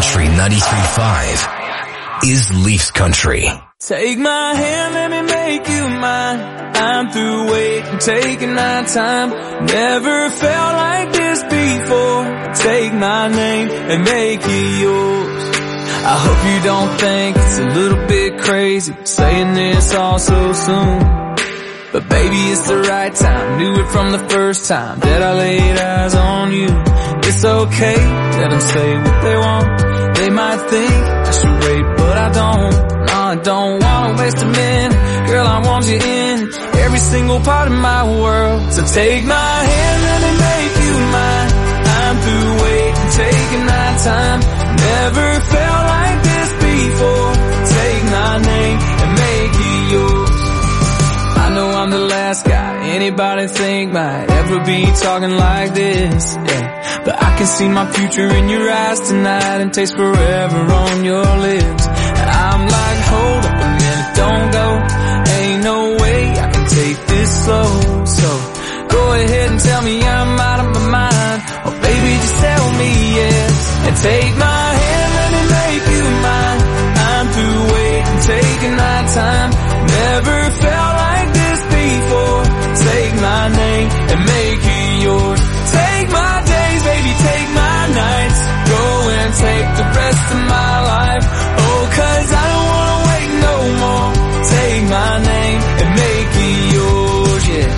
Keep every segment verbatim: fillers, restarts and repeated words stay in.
Country ninety-three point five is Leafs Country. Take my hand, let me make you mine. I'm through waiting, taking my time. Never felt like this before. Take my name and make it yours. I hope you don't think it's a little bit crazy saying this all so soon. But baby, it's the right time. Knew it from the first time that I laid eyes on you. It's okay, let them say what they want. They might think I should wait, but I don't. No, I don't wanna waste a minute. Girl, I want you in every single part of my world. So take my hand, let me make you mine. I'm through waiting, taking my time. Never felt like this before. Take my name and make it yours. I know I'm the last guy anybody think might ever be talking like this, yeah. But I can see my future in your eyes tonight and taste forever on your lips. And I'm like, hold up a minute, don't go. Ain't no way I can take this slow. So go ahead and tell me I'm out of my mind. Or baby, just tell me yes. And take my hand, let me make you mine. I'm through waiting, taking my time. Never felt like this before. Take my name and make it yours. Take my days, baby, take my nights. Go and take the rest of my life. Oh, cause I don't wanna wait no more. Take my name and make it yours, yeah.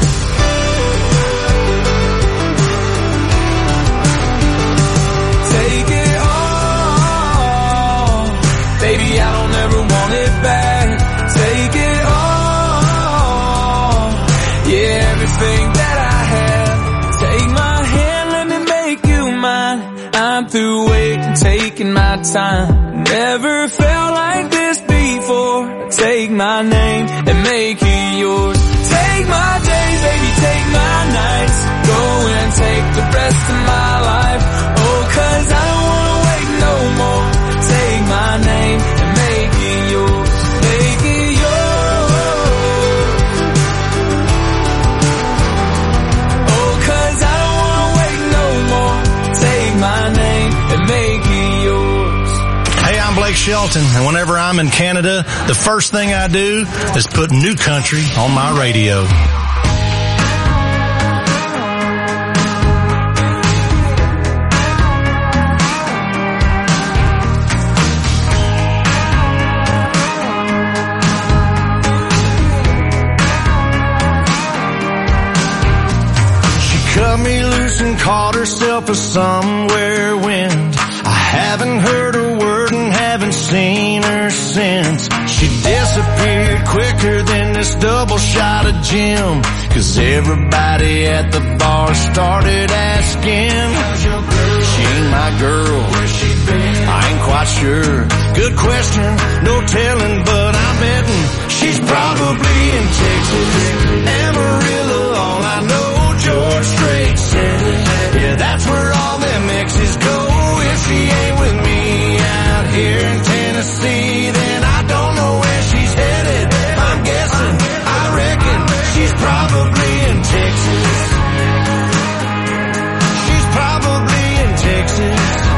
Take it all. Baby, I don't ever want it back. Take it all. Yeah, everything that I have. Take my hand, let me make you mine. I'm through waiting, taking my time. Never felt like this before. Take my name and make it yours. Take my days, baby, take my nights. Go and take the rest of my life. Oh, cause I don't wanna wait no more. Take my name and make it yours. Make it yours. Oh, cause I don't wanna wait no more. Take my name and make it yours. Hey, I'm Blake Shelton, and whenever I'm in Canada, the first thing I do is put New Country on my radio. Cut me loose and caught herself a somewhere wind. I haven't heard a word and haven't seen her since. She disappeared quicker than this double shot of gin. Cause everybody at the bar started asking, she ain't my girl, where's she been? I ain't quite sure. Good question, no telling, but I'm betting she's probably in Texas, Amarillo, all I know. George Strait said it. Yeah, that's where all them exes go. If she ain't with me out here in Tennessee, then I don't know where she's headed. I'm guessing, I reckon she's probably in Texas. She's probably in Texas.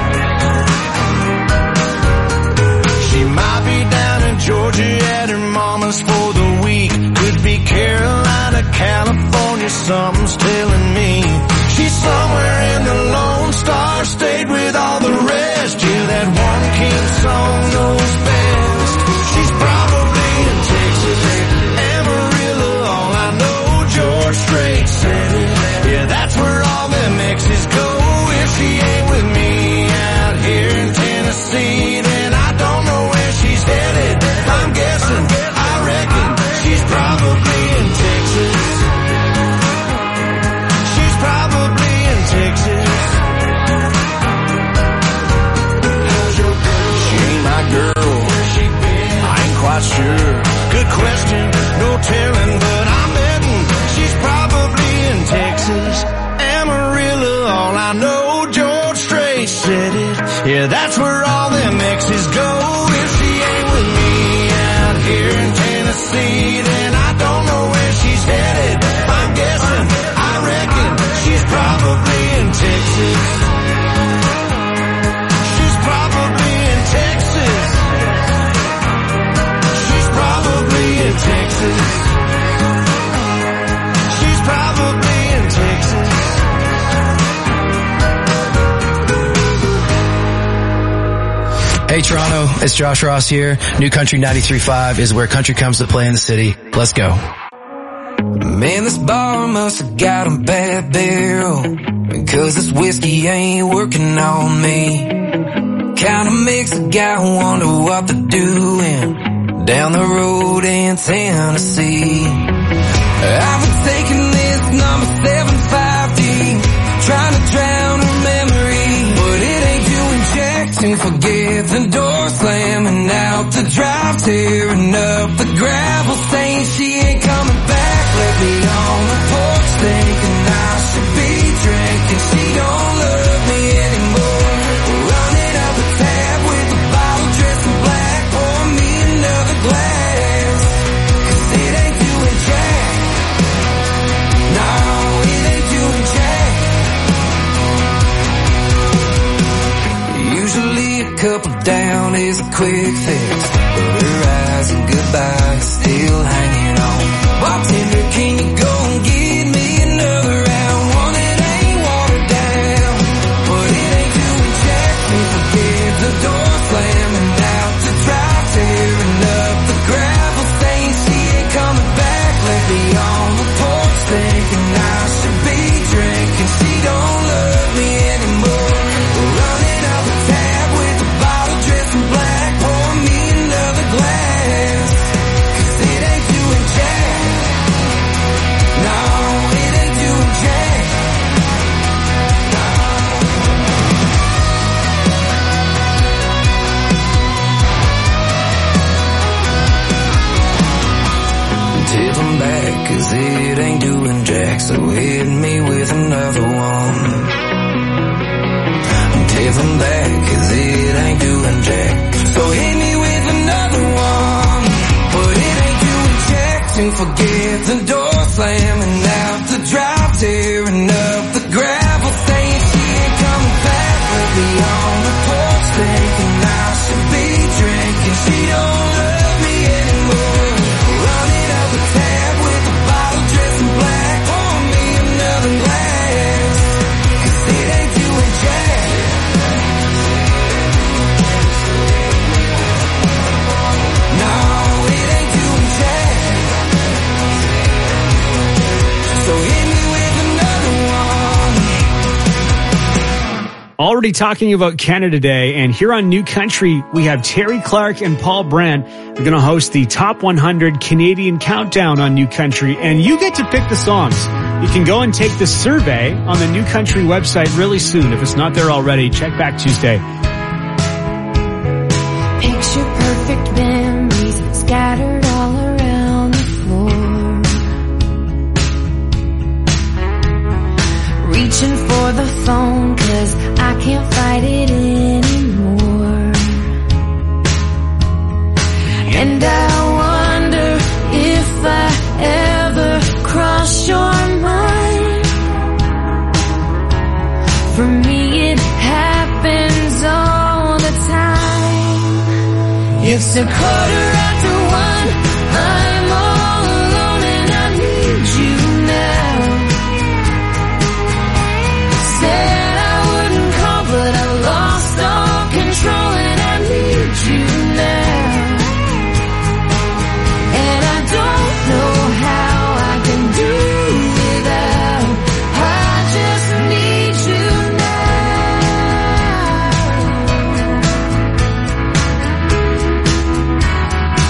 She might be down in Georgia at her mama's for the week. Could be Carolina, California, something's telling me. She's somewhere in the Lone Star State with all the rest. Yeah, that one king song knows best. She's probably in Texas, Amarillo, all I know. George Strait said it. Yeah, that's where all them exes go. If she ain't with me out here in Tennessee, then I don't know where she's headed. I'm guessing, I reckon she's probably in Texas. She's probably in Texas. She ain't my girl, I ain't quite sure. Good question, no telling, but I'm betting she's probably in Texas, Amarillo, all I know. George Strait said it. Yeah, that's where all them exes go. If she ain't with me out here in Tennessee, then I don't know where she's headed. I'm guessing, I reckon she's probably in Texas. She's probably Hey Toronto, it's Josh Ross here. New Country ninety-three point five is where country comes to play in the city. Let's go. Man, this bar must have got a bad barrel, because this whiskey ain't working on me. Kinda makes a guy wonder what they're doing down the road in Tennessee. I've been taking this number seven five deep, trying to drown her memory, but it ain't doing jack to forget the door slamming out the drive, tearing up the gravel, saying she ain't coming back. Left me on the porch thinking I should be drinking. She don't love me anymore. Running up a tab with a bottle dressed in black. Pour me another glass, 'cause it ain't doing jack. No, it ain't doing jack. Usually a couple down is a quick fix, but her eyes and goodbye still hanging on. Bartender, can you go and get me another round? One that ain't watered down, but it ain't doing jack. Can't forget the door slamming out the drive, tearing up the gravel, saying she ain't coming back. Left me on the porch thinking I should be drinking. She don't love me anymore. Running up a tab with a bottle dressed in black. Pour me another glass, 'cause it ain't doing jack. No, it ain't doing jack. Tip 'em back, 'cause it ain't doing jack. So hit me with another one. Tip 'em back, 'cause it ain't doing jack. So hit me with another one. But it ain't doing jack to forget the door slamming out the drive, tearing up the gravel, saying she ain't coming back. Left me on the porch thinking I should be drinking. She don't love me anymore. Running up a tab with a bottle dressed in black. Pour me another glass, 'cause it ain't doing jack. No, it ain't doing jack. So hit me with another one. Already talking about Canada Day, and here on New Country, we have Terry Clark and Paul Brandt. They're going to host the Top one hundred Canadian Countdown on New Country, and you get to pick the songs. You can go and take the survey on the New Country website really soon. If it's not there already, check back Tuesday. Picture perfect memories scattered all around the floor. Reaching for the phone 'cause I can't fight it anymore. And I wonder if I ever cross your mind. For me it happens all the time. It's a quarter after one, I'm all alone and I need you now. Said I wouldn't call, but I lost all control and I need you now. And I don't know how I can do without. I just need you now.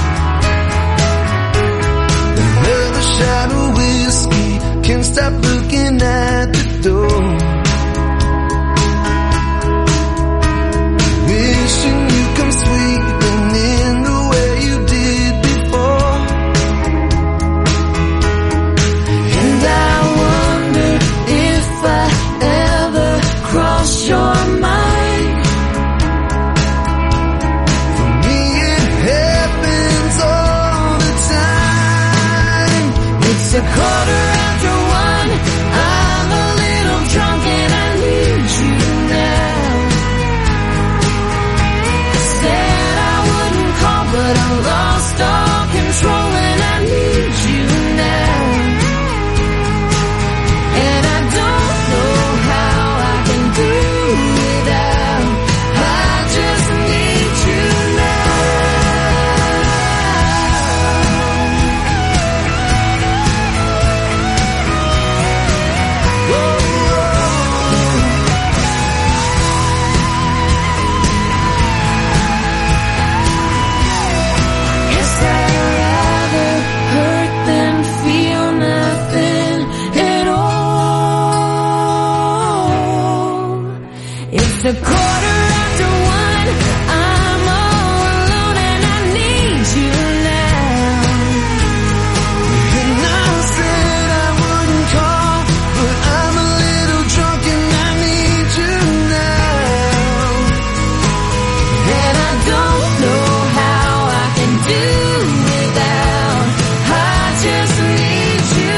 It's a quarter after one. I'm all alone and I need you now. And I said I wouldn't call, but I'm a little drunk and I need you now. And I don't know how I can do without. I just need you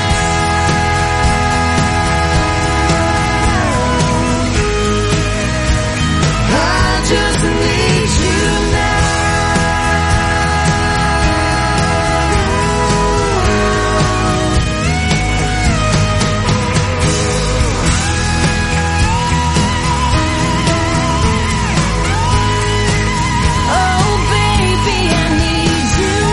now. I just need you now. Oh baby, I need you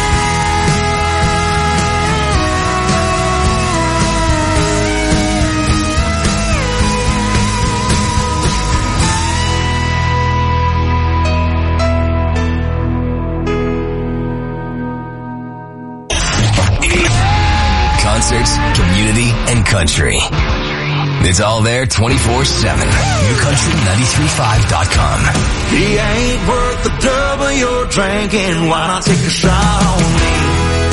Concerts, community, and country. It's all there twenty-four seven. new country ninety-three five dot com. He ain't worth the double you're drinking. Why not take a shot on me?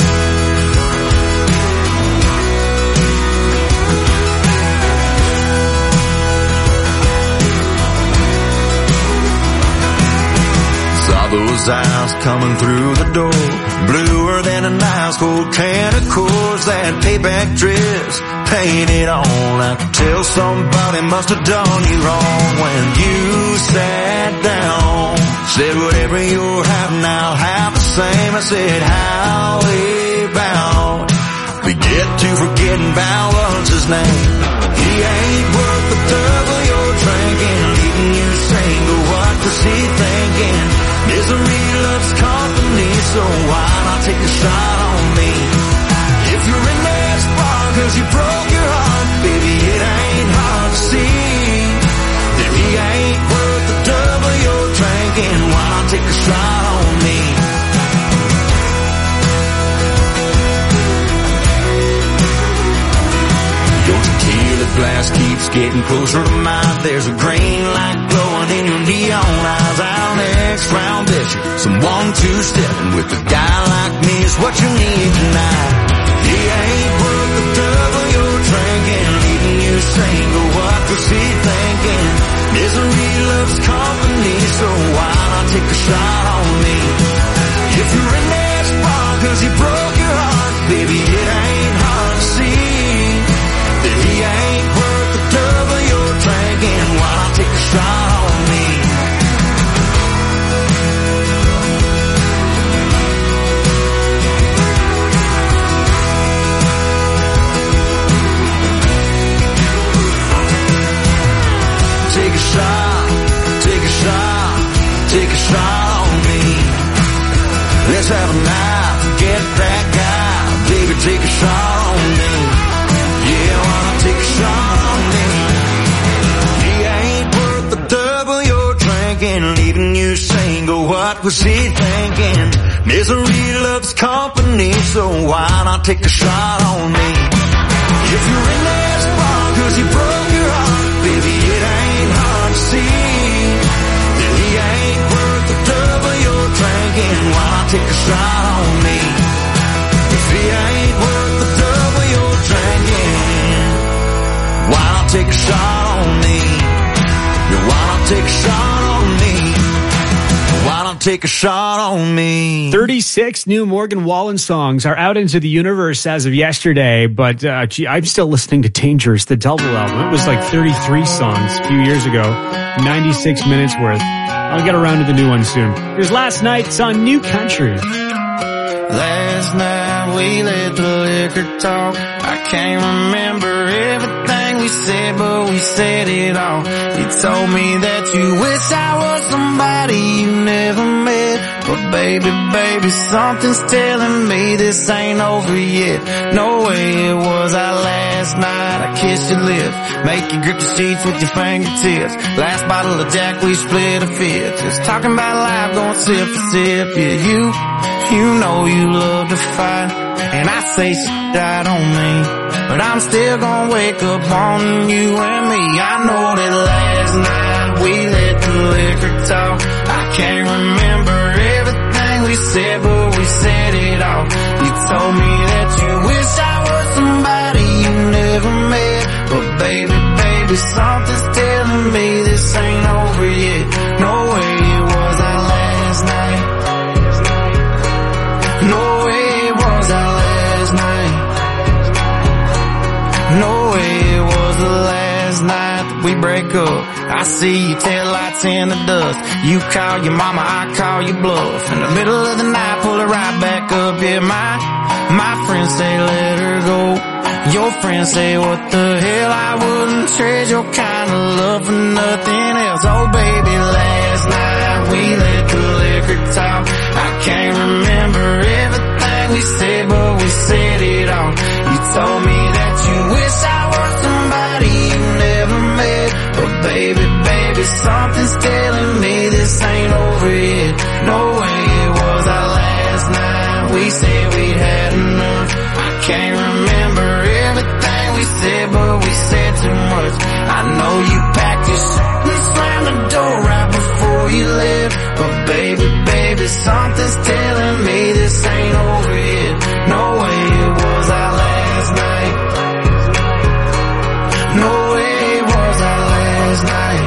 Saw those eyes coming through the door, bluer than an ice cold can of Coors. That payback dress painted on. I could tell somebody must have done you wrong when you sat down. Said whatever you're having, I'll have the same. I said how about we get to forgetting about what's his name. He ain't worth the double you're drinking, leaving you single. What was he thinking? Misery loves company, so why not take a shot on me? If you're in that spot cause you broke your heart, baby, it ain't hard to see that he ain't worth the double you're drinking. Why not take a shot on me? Your tequila glass keeps getting closer to mine. There's a green light glowing in your neon eyes. Our next round bet you some one two stepping with a guy like me is what you need tonight. He ain't worth the double you're drinking, leaving you single. What was he thinking? Misery loves company, so why not take a shot on me? If you're in that spot cause he broke your heart, baby, it ain't hard to see that he ain't worth the double you're drinking. Why not take a shot on me? Take a shot, take a shot, take a shot on me. Let's have a night, forget that guy. Baby, take a shot on me. Yeah, why not take a shot on me? He ain't worth the double you're drinking, leaving you single. What was he thinking? Misery loves company, so why not take a shot on me? If you're in that spot cause he broke your heart, baby, it ain't hard to see that he ain't worth the double you're drinking. Why not take a shot on me? If he ain't worth the double you're drinking, why not take a shot on me? Yeah, why not take a shot on me? Why not take a shot on me? thirty-six new Morgan Wallen songs are out into the universe as of yesterday, but uh, gee, I'm still listening to Dangerous, the double album. It was like thirty-three songs a few years ago, ninety-six minutes worth. I'll get around to the new one soon. Here's Last Night. It's on New Country. Last night we let the liquor talk. I can't remember everything we said, but we said it all. You told me that you wish I was somebody you never met, but baby, baby, something's telling me this ain't over yet. No way, it was our last night. I kissed your lips, make you grip the sheets with your fingertips. Last bottle of Jack, we split a fifth. Just talking about life, going sip for sip. Yeah, you, you know you love to fight, and I say shit I don't mean, but I'm still gonna wake up on you and me. I know that last night we let the liquor talk. I can't remember everything we said, but we said it all. You told me that you wish I was somebody you never met, but baby, baby, something's telling me this ain't over yet. No way it was our last night. No way it was our last night. No way it was the last night that we break up. I see your taillights in the dust. You call your mama, I call your bluff. In the middle of the night, pull her right back up. Yeah, my, my friends say let her go. Your friends say what the hell, I wouldn't trade your kind of love for nothing else. Oh baby, last night we let the liquor talk. I can't remember everything we said, but we said it all. You told me that you wish I was somebody you never met, but baby, baby, something's telling me this ain't over yet. No way it was our last night. We said we'd had enough. I can't remember everything we said, but we said too much. I know you packed your shit and slammed the door right before you left, but baby, baby, something's telling me this ain't over yet. No way it was our last night. No way it was our last night.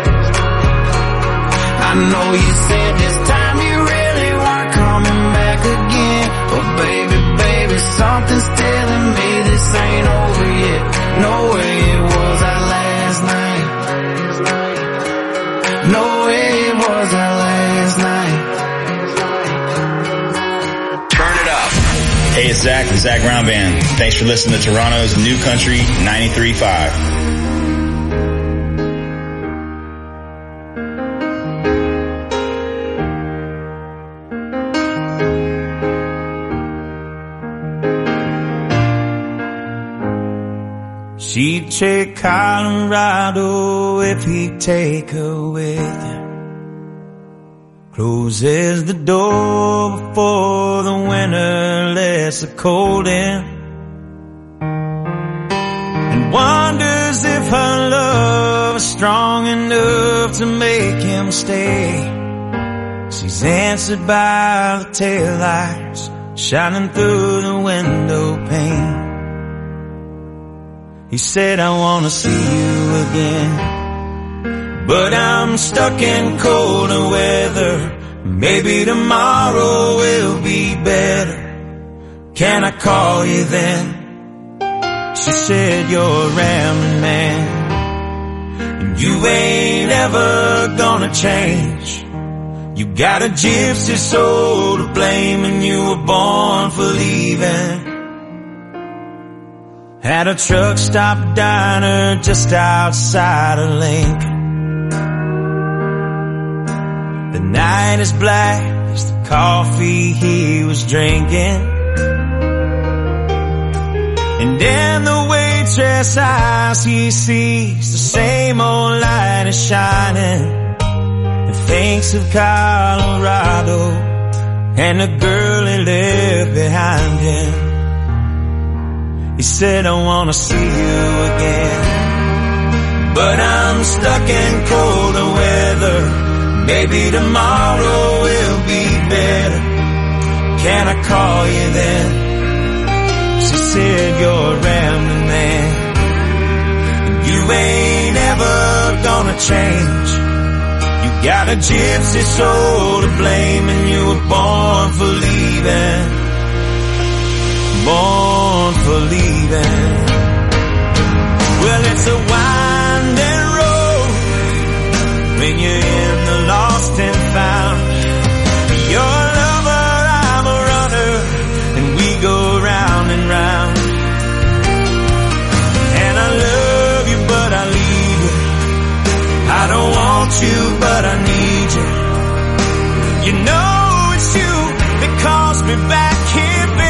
I know you said this time you really weren't coming back again, but baby, baby, something's telling me this ain't over yet. No way it was our last night. No way it was our last night. Turn it up. Hey, it's Zach from Zach Brown Band. Thanks for listening to Toronto's New Country ninety-three point five. She'd take Colorado if he'd take her with him. Closes the door before the winter lets the cold in, and wonders if her love is strong enough to make him stay. She's answered by the taillights shining through the window pane. He said, I wanna see you again, but I'm stuck in colder weather. Maybe tomorrow will be better. Can I call you then? She said, you're a rambling man, and you ain't ever gonna change. You got a gypsy soul to blame, and you were born for leaving. At a truck stop diner just outside of Lincoln. The night is black as the coffee he was drinking, and in the waitress' eyes he sees the same old light is shining, and thinks of Colorado and the girl he left behind him. He said, I wanna see you again, but I'm stuck in colder weather. Maybe tomorrow will be better. Can I call you then? She said, you're a rambling man, and you ain't ever gonna change. You got a gypsy soul to blame, and you were born for leaving. Born for leaving. Well, it's a winding road when you're in the lost and found. You're a lover, I'm a runner, and we go round and round. And I love you, but I leave you. I don't want you, but I need you. You know it's you that calls me back here, baby.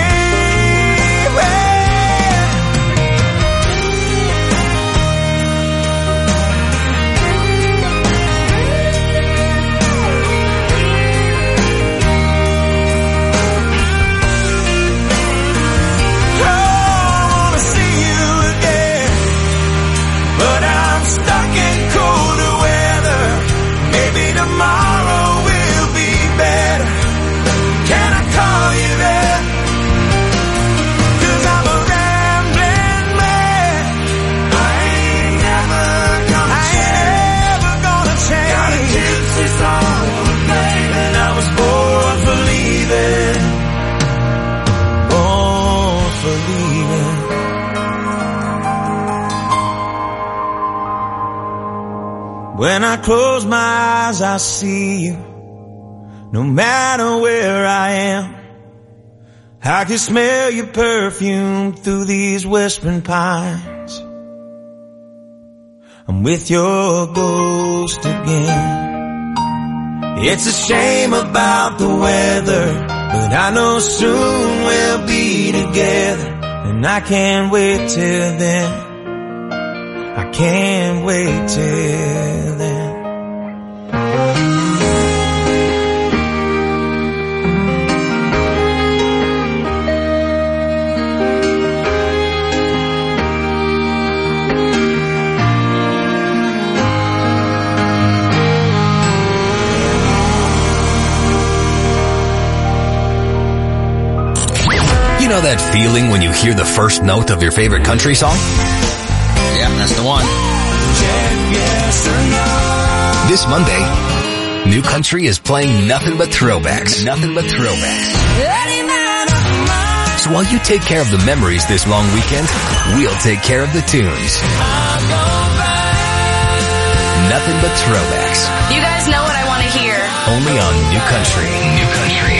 But I'm stuck in colder weather. When I close my eyes, I see you. No matter where I am, I can smell your perfume through these whispering pines. I'm with your ghost again. It's a shame about the weather, but I know soon we'll be together. And I can't wait till then. I can't wait till then. You know that feeling when you hear the first note of your favorite country song? Yeah, that's the one. This Monday, New Country is playing nothing but throwbacks. Nothing but throwbacks. So while you take care of the memories this long weekend, we'll take care of the tunes. Nothing but throwbacks. You guys know what I want to hear. Only on New Country. New Country.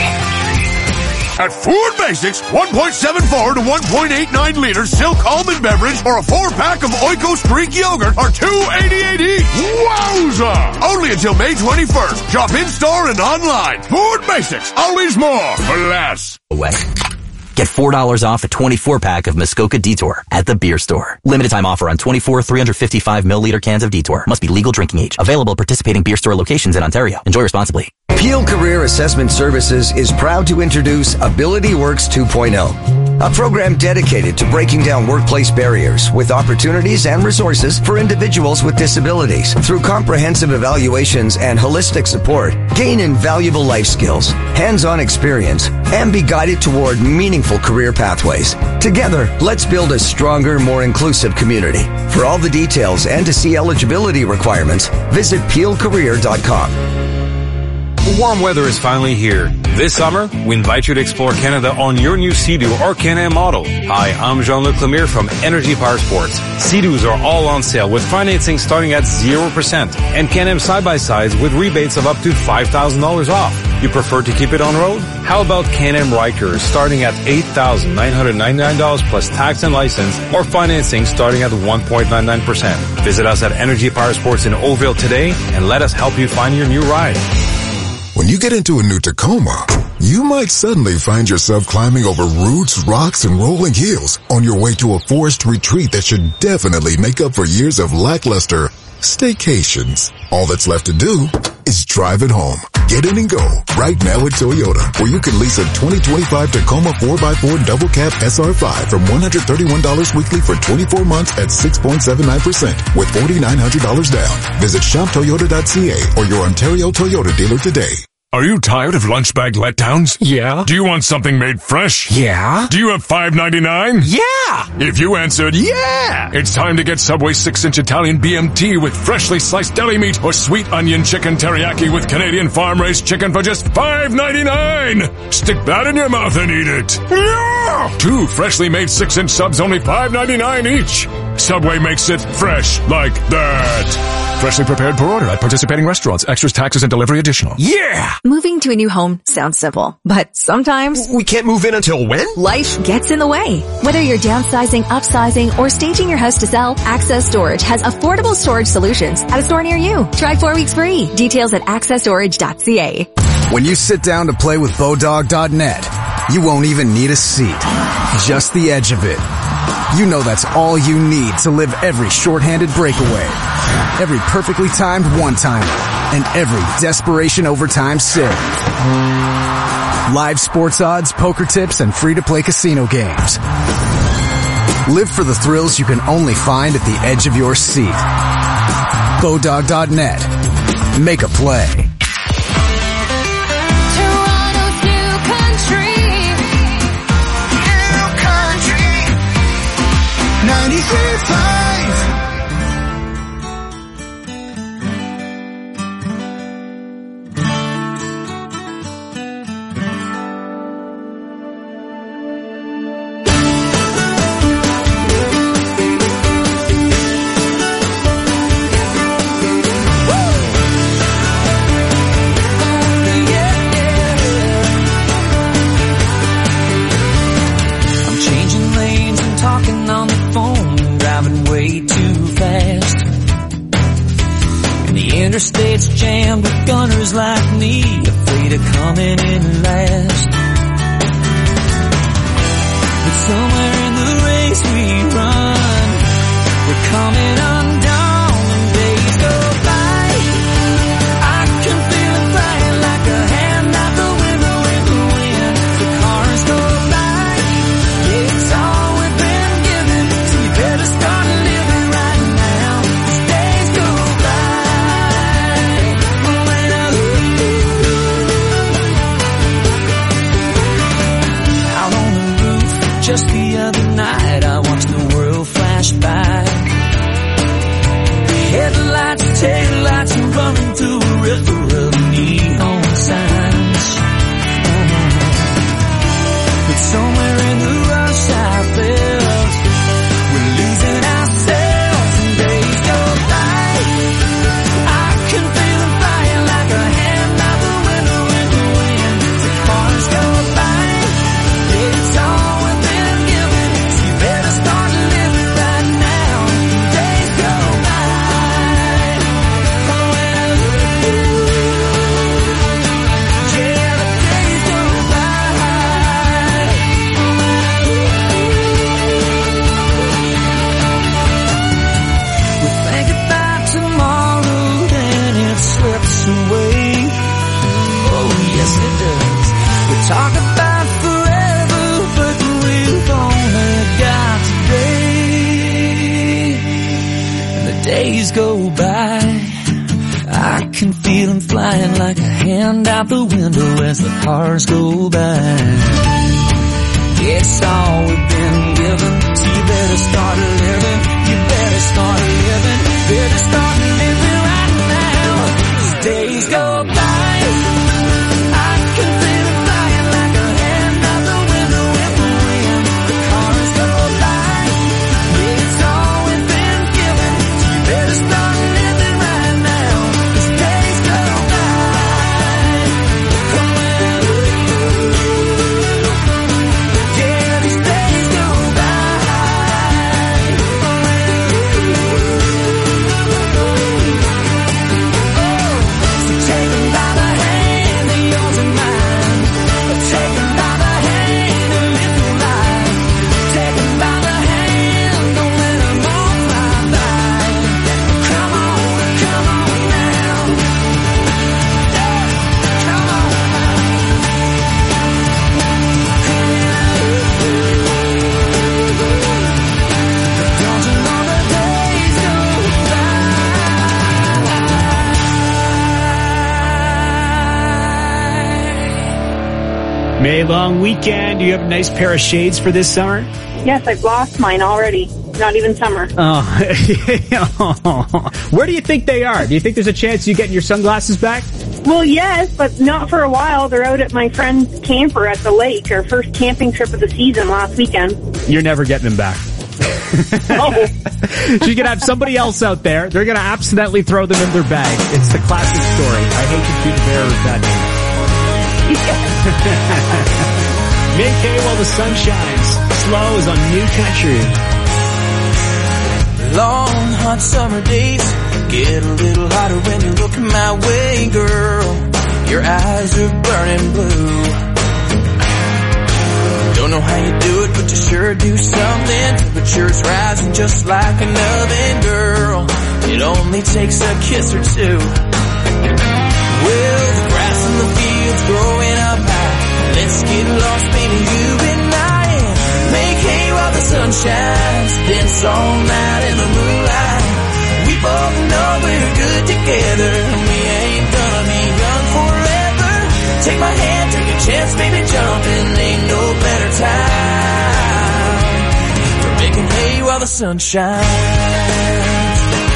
At Ford Basics, one point seven four to one point eight nine liter Silk Almond Beverage or a four-pack of Oikos Greek Yogurt are two eighty-eight each. Wowza! Only until May twenty-first. Shop in-store and online. Ford Basics, always more for less. Get four dollars off a twenty-four pack of Muskoka Detour at the beer store. Limited time offer on twenty-four three hundred fifty-five milliliter cans of Detour. Must be legal drinking age. Available at participating beer store locations in Ontario. Enjoy responsibly. Peel Career Assessment Services is proud to introduce Ability Works two point oh, a program dedicated to breaking down workplace barriers with opportunities and resources for individuals with disabilities. Through comprehensive evaluations and holistic support, gain invaluable life skills, hands-on experience, and be guided toward meaningful career pathways. Together, let's build a stronger, more inclusive community. For all the details and to see eligibility requirements, visit peel career dot com. Warm weather is finally here. This summer, we invite you to explore Canada on your new Sea-Doo or Can-Am model. Hi, I'm Jean-Luc Lemire from Energy Power Sports. Sea-Doos are all on sale with financing starting at zero percent and Can-Am side-by-sides with rebates of up to five thousand dollars off. You prefer to keep it on road? How about Can-Am Rikers starting at eight thousand nine hundred ninety-nine dollars plus tax and license or financing starting at one point nine nine percent. Visit us at Energy Power Sports in Oakville today and let us help you find your new ride. When you get into a new Tacoma, you might suddenly find yourself climbing over roots, rocks, and rolling hills on your way to a forest retreat that should definitely make up for years of lackluster staycations. All that's left to do is drive it home. Get in and go right now at Toyota, where you can lease a twenty twenty-five Tacoma four by four Double Cab S R five from one hundred thirty-one dollars weekly for twenty-four months at six point seven nine percent with four thousand nine hundred dollars down. Visit shop toyota dot c a or your Ontario Toyota dealer today. Are you tired of lunch bag letdowns? Yeah. Do you want something made fresh? Yeah. Do you have five ninety-nine? Yeah. If you answered yeah, it's time to get Subway six inch Italian B M T with freshly sliced deli meat or sweet onion chicken teriyaki with Canadian farm-raised chicken for just five ninety-nine. Stick that in your mouth and eat it. Yeah. Two freshly made six inch subs, only five ninety-nine each. Subway makes it fresh like that. Freshly prepared per order at participating restaurants. Extras, taxes, and delivery additional. Yeah! Moving to a new home sounds simple, but sometimes we can't move in until when? Life gets in the way. Whether you're downsizing, upsizing, or staging your house to sell, Access Storage has affordable storage solutions at a store near you. Try four weeks free. Details at access storage dot c a. When you sit down to play with Bodog dot net, you won't even need a seat. Just the edge of it. You know that's all you need to live every shorthanded breakaway, every perfectly timed one-timer, and every desperation overtime save. Live sports odds, poker tips, and free-to-play casino games. Live for the thrills you can only find at the edge of your seat. Bodog dot net. Make a play. ninety-three point five jammed with gunners like me, afraid of coming in last. But somewhere in the race we run, we're coming undone and days go by. I can feel it flying like a hand out the window in the wind. The cars go by, yeah, it's all we've been given, so you better start living right now. These days go by. Out on the roof, just the other night, I watched the world flash by. Headlights, taillights, and running through a river of neon signs. But somewhere in the rush I felt we're losing ourselves and days go by. I can feel them flying like a hand out the window in the wind. The cars go by, it's all we've been given, so you better start living right now. Days go by. Away. Oh yes it does. We talk about forever, but we've only got today. And the days go by, I can feel them flying like a hand out the window as the cars go by. It's all we've been given, so you better start living. You better start living. Better start living right now. Days go by, I can feel it flying like a hand out the window in the wind. The cars go by, it's all we've been given, so you better start living right now. These days go by. Yeah, these days go by. May long weekend. Do you have a nice pair of shades for this summer? Yes, I've lost mine already. Not even summer. Oh. Where do you think they are? Do you think there's a chance you getting your sunglasses back? Well, yes, but not for a while. They're out at my friend's camper at the lake, our first camping trip of the season last weekend. You're never getting them back. Oh. She's going to have somebody else out there. They're going to accidentally throw them in their bag. It's the classic story. I hate to be the bearer of that name. Mid K while the sun shines. Slow is on New Country. Long, hot summer days get a little hotter when you look my way, girl. Your eyes are burning blue. Don't know how you do it, but you sure do something. Temperature's rising just like an oven, girl. It only takes a kiss or two. Well, the grass in the field's growing up high. Let's get lost, baby, you and I, and make hay while the sun shines. Dance all night in the moonlight. We both know we're good together, and we ain't gonna be young forever. Take my hand, take a chance, baby, jumping. Ain't no better time for making hay while the sun shines.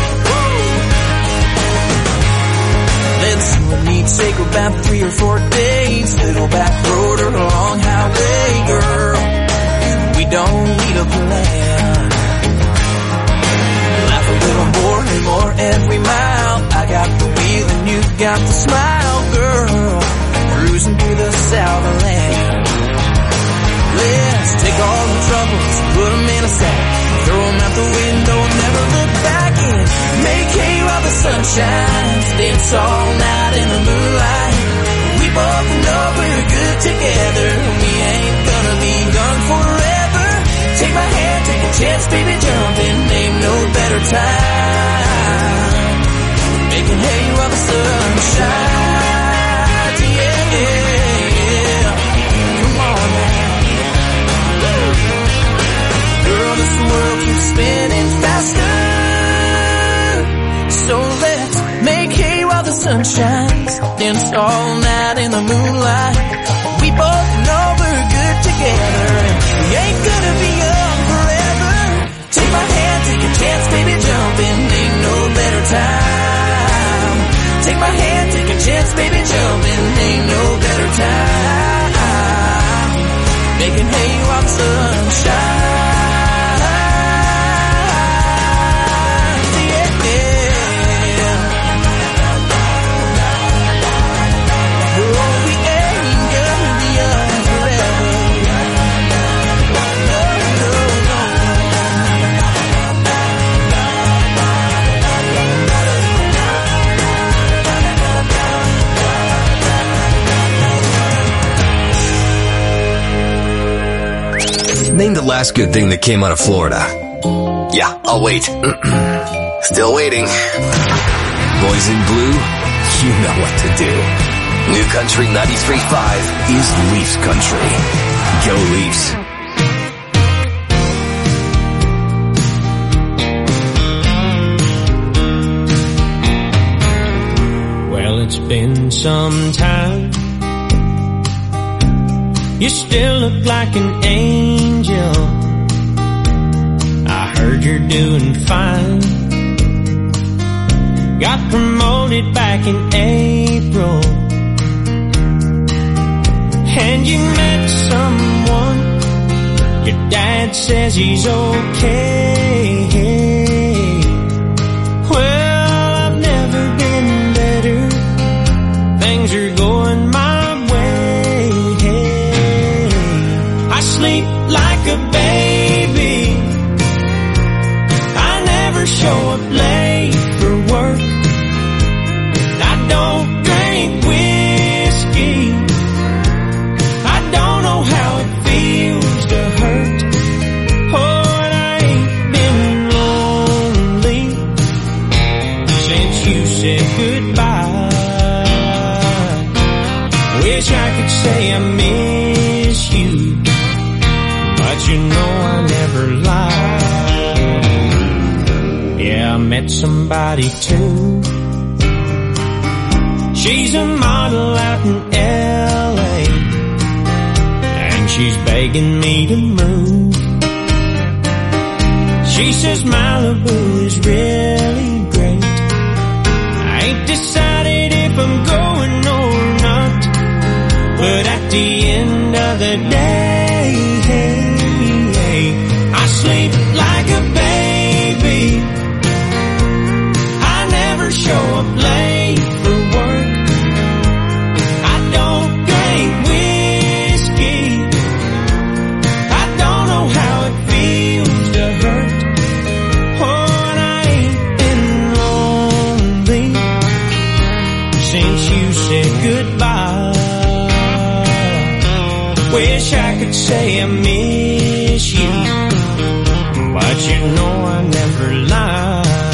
Let's need take about three or four days. Little back road or a long highway, girl. We don't need a plan. Laugh a little more and more every mile. I got the wheel and you got the smile, girl. Cruising through the Southland. Let's take all the troubles, put them in a sack, throw them out the window and never look back in. make hay while the sun shines, dance all night in the moonlight. We both know we're good together, we ain't gonna be gone forever. Take my hand, take a chance, baby, jump in, ain't no better time. Making hay while the sun shines, yeah, yeah. Come on now. Girl, this world keeps spinning faster, so let's make hay while the sun shines, dance all night in the moonlight. We both know we're good together, we ain't gonna be young forever. Take my hand, take a chance, baby, jump in, ain't no better time. Take my hand, take a chance, baby, jump in, ain't no better time. Making hay while the sun shines. Name the last good thing that came out of Florida. Yeah, I'll wait. Still waiting. Boys in blue, you know what to do. New Country ninety-three point five is Leafs Country. Go Leafs. Well, it's been some time. You still look like an angel. I heard you're doing fine. Got promoted back in April, and you met someone. Your dad says he's okay. Well, I've never been better. Things are going my way. I sleep like a baby. I never show up late for work. I don't drink whiskey. I don't know how it feels to hurt. Oh, and I ain't been lonely since you said goodbye. Wish I could say I miss you, but you know I never lie. Yeah, I met somebody too. She's a model out in L A, and she's begging me to move. She says Malibu is really great. I ain't decided if I'm going or not, but at the end of the day, I sleep like a baby. I never show up late for work. I don't drink whiskey. I don't know how it feels to hurt. Oh, and I ain't been lonely since you said goodbye. Wish I could say I miss you, but you know I never lie.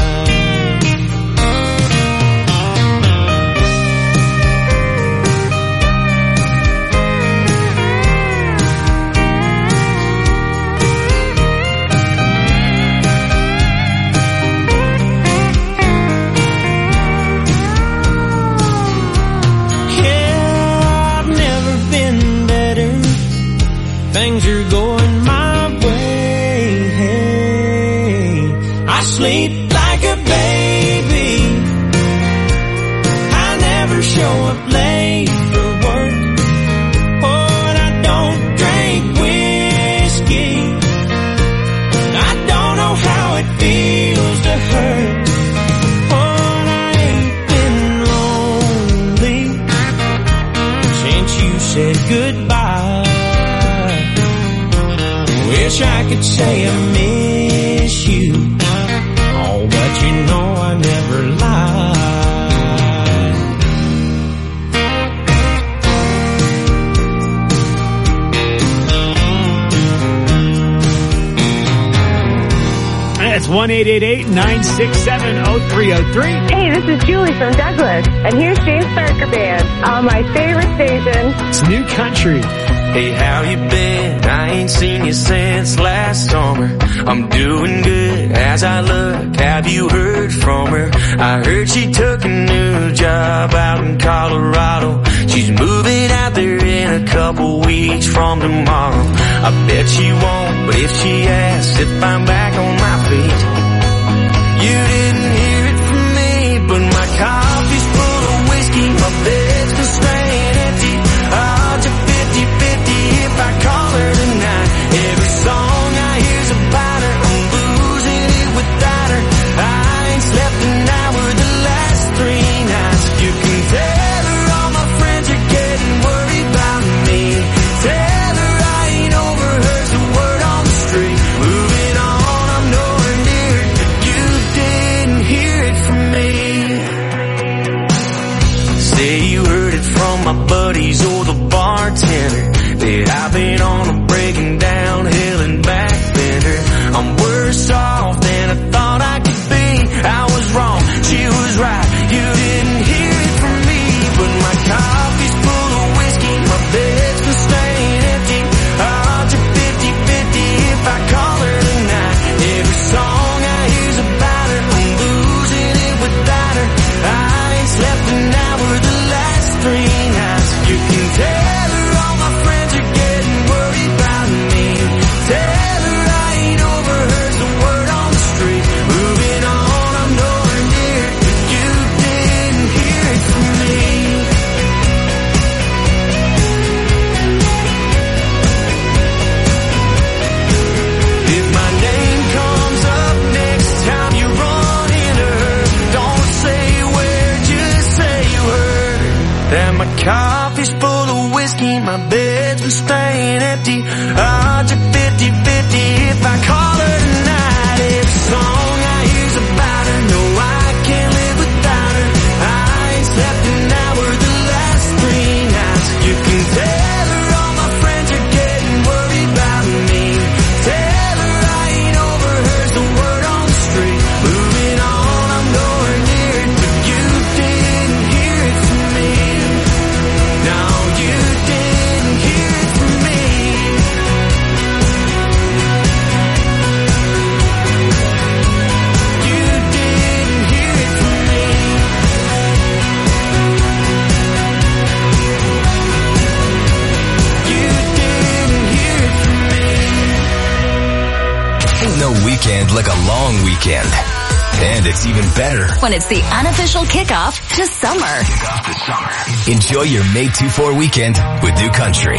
Things are going my way. I sleep like a baby. I never show up late for work. Oh, and I don't drink whiskey. I don't know how it feels to hurt. Oh, and I ain't been lonely since you said goodbye. Wish I could say I miss you, oh, but you know I never one eight eight eight, nine six seven, oh three oh three. Hey, this is Julie from Douglas, and here's James Barker Band on my favorite station. It's New Country. Hey, how you been? I ain't seen you since last summer. I'm doing good as I look. Have you heard from her? I heard she took a new job out in Colorado. She's moving out there in a couple weeks from tomorrow. I bet she won't, but if she asks if I'm back on my feet, you didn't hear it from me, but my coffee's full of whiskey, my bed's been staying empty. Odds are fifty fifty if I call her tonight. Every song I hear's about her, I'm losing it without her. I ain't slept an hour the last three nights. You can tell her all my friends are getting worried about me. Tell her I ain't over her's the word on the street. Moving on, I'm nowhere near it, but you didn't hear it from me. Say you heard it from my buddies or the bartender that I've been on a breaking down hill and back bender. I'm worse off than I thought I could be. I was wrong, she was right. You didn't hear it from me, but my coffee's full of whiskey, my bed's been staying empty. Odds are fifty fifty if I call her tonight. Every song I hear's about her, I'm losing it without her. I ain't slept an hour the last three nights. You can tell her all my friends are getting worried about me. Tell her I ain't over her's the word on the street. Moving on, I'm nowhere near it, but you didn't hear it from me. If my name comes up next time you run into her, don't say where, just say you heard that my coffee's full of whiskey, my bed's been staying empty. Odds are fifty fifty if I call her tonight. Every song I hear's about her, no I can't live without her. I ain't slept an hour the last three nights. You can tell her all my friends are getting worried about me. Tell her I ain't over her's the word on the street. Moving on, I'm nowhere near it, but you didn't hear it from me. No, you didn't hear it from me. You didn't hear it from me. You didn't hear it from me. Ain't no weekend like a long weekend. And it's even better. When it's the unofficial kickoff to summer. Enjoy your May two four weekend with New Country.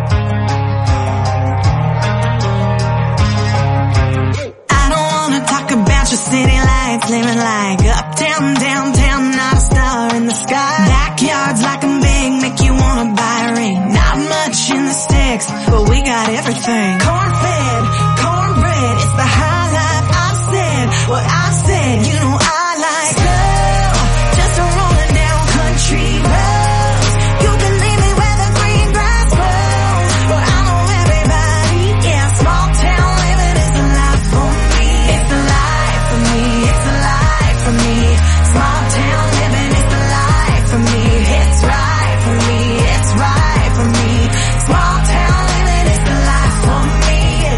I don't wanna talk about your city life, living like uptown, downtown, not a star in the sky. Backyards like I'm big, make you wanna buy a ring. Not much in the sticks, but we got everything. Corn-fed, cornbread, it's the high life. I've said what I've said, you know I like slow, just a rolling down country roads. You can leave me where the green grass grows. Well, I know everybody, yeah, small town living is the life for me. It's the life for me, it's the life for me. Small town living is the life for me. It's right for me, it's right for me. Small town living is the life for me.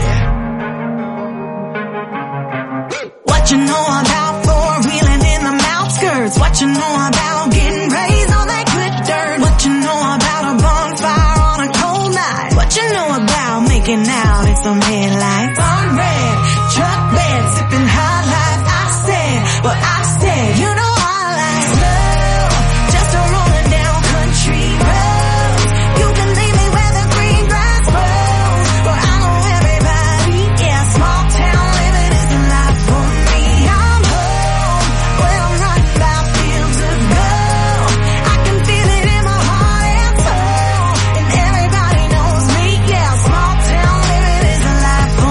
What you know about four-wheeling in the outskirts? What you know about getting raised on that good dirt? What you know about a bonfire on a cold night? What you know about making out in some headlights? Barn red, truck bed, sipping high life. I said what I said, you know I like slow, just a rolling down country road. You can leave me where the green grass grows. Well, I know everybody, yeah, small town living is the life for me. I'm home, where I'm running by fields of gold. I can feel it in my heart and soul, and everybody knows me, yeah, small town living is the life for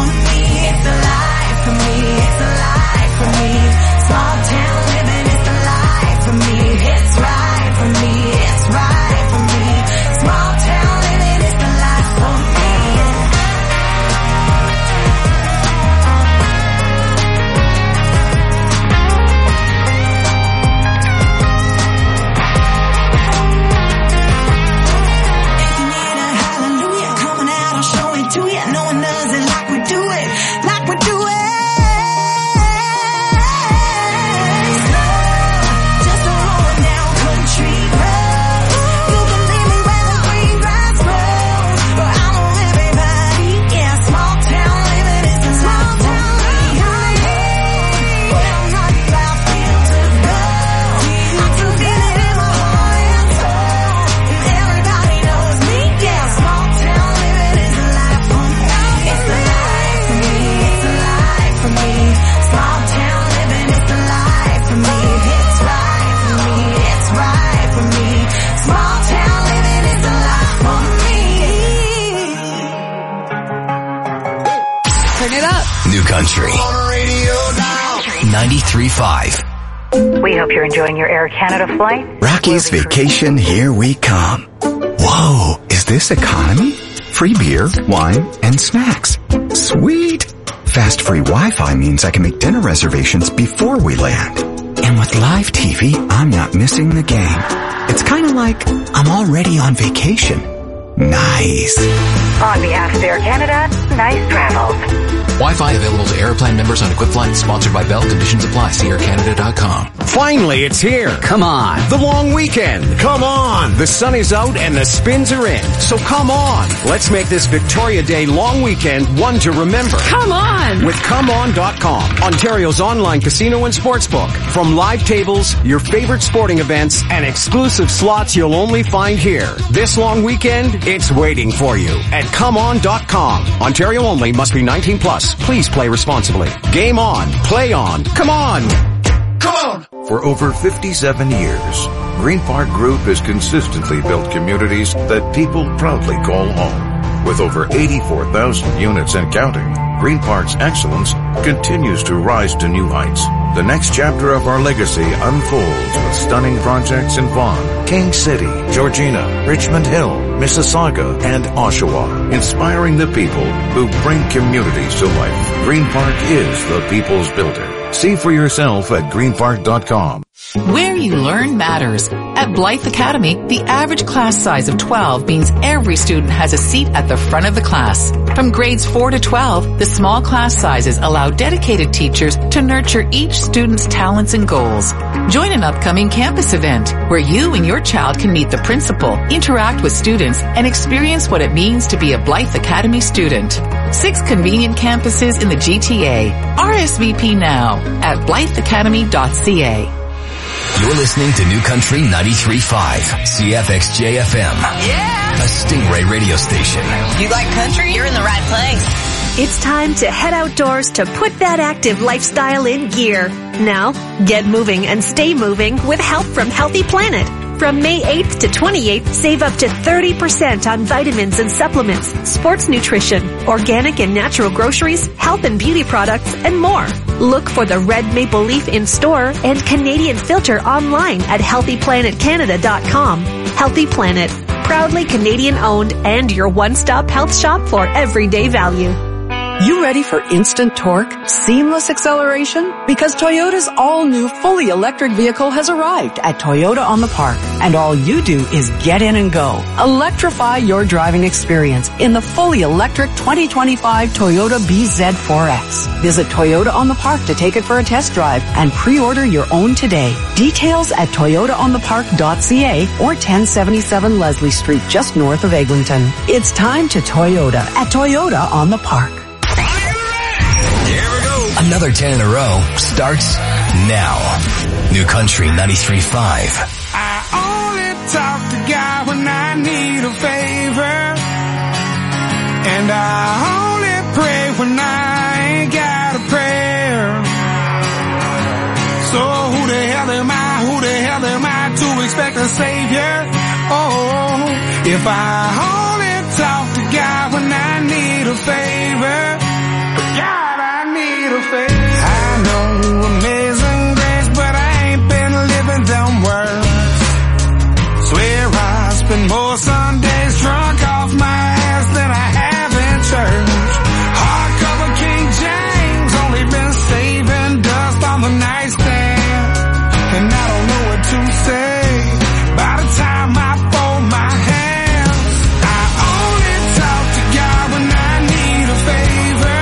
New Country ninety-three point five. We hope you're enjoying your Air Canada flight. Rocky's Vacation, here we come. Whoa, is this economy? Free beer, wine, and snacks. Sweet. Fast free Wi-Fi means I can make dinner reservations before we land. And with live T V, I'm not missing the game. It's kind of like I'm already on vacation. Nice. On behalf of Air Canada, nice travels. Wi-Fi available to Airplan members on equipped flights. Sponsored by Bell. Conditions apply. See air canada dot com. Finally, it's here. Come on. The long weekend. Come on. The sun is out and the spins are in. So come on. Let's make this Victoria Day long weekend one to remember. Come on. With come on dot com, Ontario's online casino and sportsbook. From live tables, your favorite sporting events, and exclusive slots you'll only find here. This long weekend, it's waiting for you at come on dot com. Ontario only, must be nineteen plus. Please play responsibly. Game on. Play on. Come on. Come on. For over fifty-seven years, Green Park Group has consistently built communities that people proudly call home. With over eighty-four thousand units and counting, Green Park's excellence continues to rise to new heights. The next chapter of our legacy unfolds with stunning projects in Vaughan, King City, Georgina, Richmond Hill, Mississauga, and Oshawa, inspiring the people who bring communities to life. Green Park is the people's builder. See for yourself at green park dot com. Where you learn matters. At Blythe Academy, the average class size of twelve means every student has a seat at the front of the class. From grades four to twelve, the small class sizes allow dedicated teachers to nurture each student's talents and goals. Join an upcoming campus event where you and your child can meet the principal, interact with students, and experience what it means to be a Blythe Academy student. Six convenient campuses in the G T A. R S V P now at blythe academy dot c a. You're listening to New Country ninety-three point five, C F X J F M. Yeah! A Stingray radio station. You like country? You're in the right place. It's time to head outdoors to put that active lifestyle in gear. Now, get moving and stay moving with help from Healthy Planet. From May eighth to twenty-eighth, save up to thirty percent on vitamins and supplements, sports nutrition, organic and natural groceries, health and beauty products, and more. Look for the red maple leaf in store and Canadian filter online at healthy planet canada dot com. Healthy Planet, proudly Canadian owned and your one-stop health shop for everyday value. You ready for instant torque, seamless acceleration? Because Toyota's all-new fully electric vehicle has arrived at Toyota on the Park. And all you do is get in and go. Electrify your driving experience in the fully electric twenty twenty-five Toyota B Z four X. Visit Toyota on the Park to take it for a test drive and pre-order your own today. Details at toyota on the park dot c a or ten seventy-seven Leslie Street just north of Eglinton. It's time to Toyota at Toyota on the Park. Another ten in a row starts now. New Country ninety-three point five. I only talk to God when I need a favor. And I only pray when I ain't got a prayer. So who the hell am I, who the hell am I to expect a savior? Oh, if I only talk to God when I need a favor. God, I need a favor. I know amazing grace, but I ain't been living them words. Swear I spend more Sundays drunk off my ass than I have in church. Hardcover King James, only been saving dust on the nightstand. And I don't know what to say by the time I fold my hands. I only talk to God when I need a favor.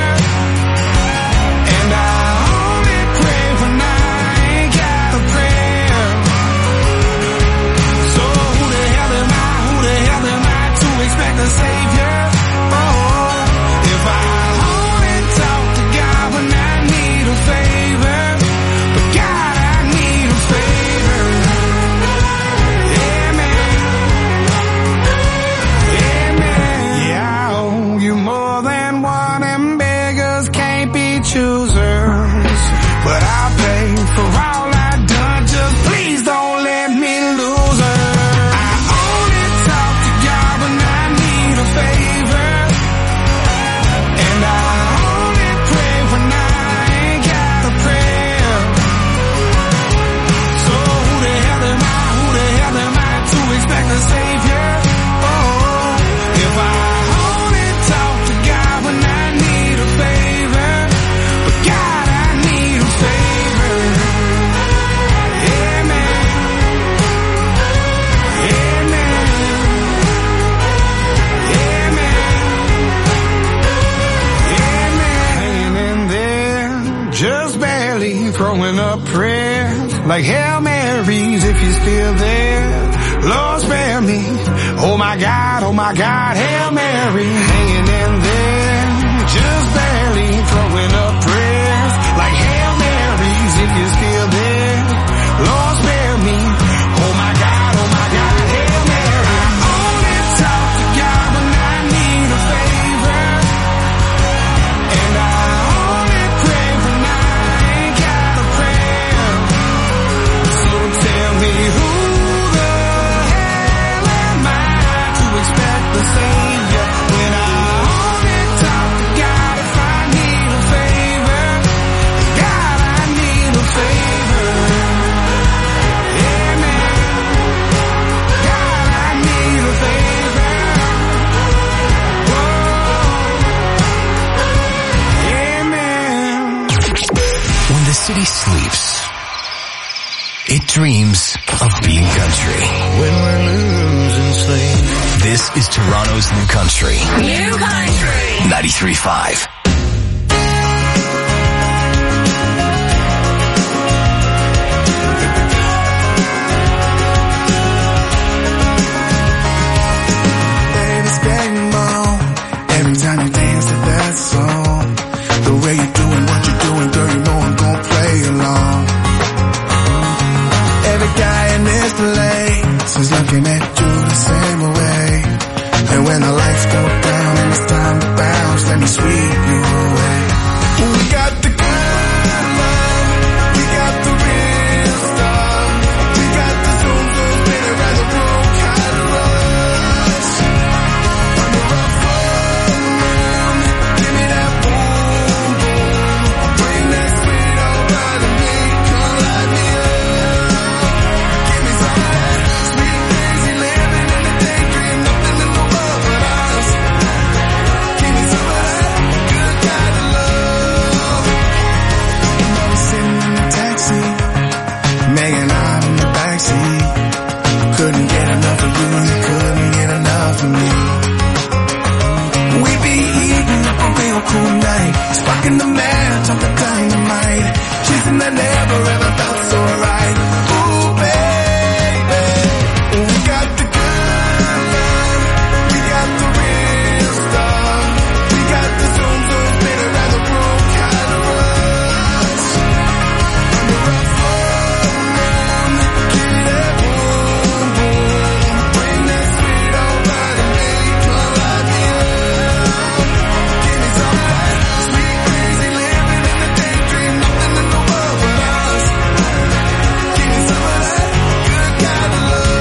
throwing up prayers like Hail Marys if you're still there. Lord spare me. Oh my God, oh my God, Hail Mary. Hanging in there, just barely throwing up prayers like Hail Marys if you're still there. Lord spare me. Oh my God, oh my God, Hail Mary. I only talk to God when I need a favor. And I only pray when I ain't got a prayer. So tell me who the hell am I to expect the Savior when I only talk to God if I need a favor. God, I need a favor. When the city sleeps, it dreams of being country. When we're losing sleep. This is Toronto's New Country. New Country. ninety-three point five. Baby's getting more every time you dance to that song. The way you're doing what you're doing, girl, you know I'm gonna play along. Every guy in this place is looking at you the same way. And when the lights go down and it's time to bounce, let me sweep you away. We got the good love, we got the real stuff, we got the zoom zoom spinning around the room kind of rush. Under a full moon, give me that boom boom, bring that sweet over to me, come light me up. Give me some of that sweet crazy living in the daydream, nothing in the world but us. Give me some of that good kind of love. I was sitting in the taxi, Megan out in the backseat. Couldn't get enough of you, you couldn't get enough of me. We be eating up a real cool night, sparking the match on the dynamite, chasing that never ever felt so right. Ooh, baby, we got the good love, we got the real stuff, we got the zoom zoom spinning around the room kind of rush. Under a full moon, give me that boom boom, bring that sweet over to me, come light me up. Give me some of that sweet crazy living in the daydream, nothing in the world but us. Give me some of that good kind of love.